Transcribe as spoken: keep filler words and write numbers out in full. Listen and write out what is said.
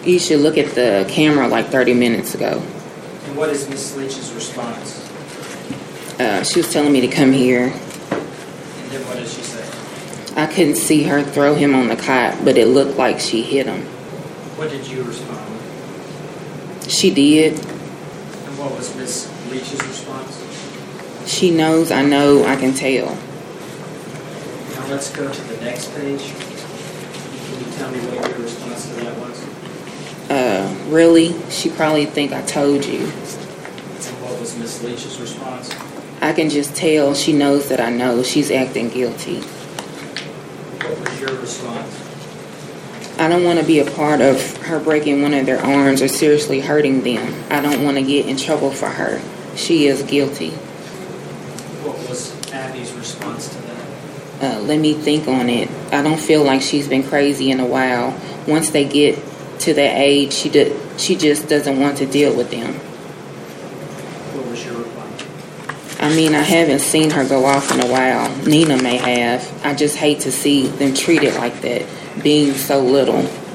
You should look at the camera like thirty minutes ago. And what is Miss Leach's response? Uh, she was telling me to come here. And then what did she say? I couldn't see her throw him on the cot, but it looked like she hit him. What did you respond? She did. And what was Miss Leach's response? She knows, I know, I can tell. Now let's go to the next page. Can you tell me what your response to that was? Uh, really? She probably think I told you. And what was Miss Leach's response? I can just tell she knows that I know she's acting guilty. What was your response? I don't want to be a part of her breaking one of their arms or seriously hurting them. I don't want to get in trouble for her. She is guilty. What was Abby's response to that? Uh, let me think on it. I don't feel like she's been crazy in a while. Once they get to that age, she do, she just doesn't want to deal with them. What was your reply? I mean, I haven't seen her go off in a while. Nina may have. I just hate to see them treated like that, being so little.